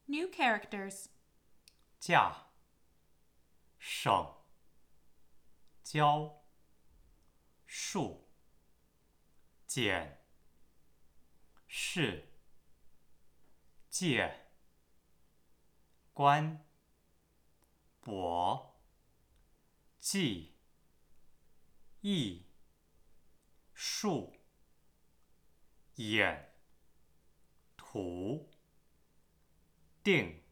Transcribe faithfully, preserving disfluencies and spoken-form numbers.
New characters. 驾、省、交、数、减、市、界、关、博、记、义、数、演、图、定、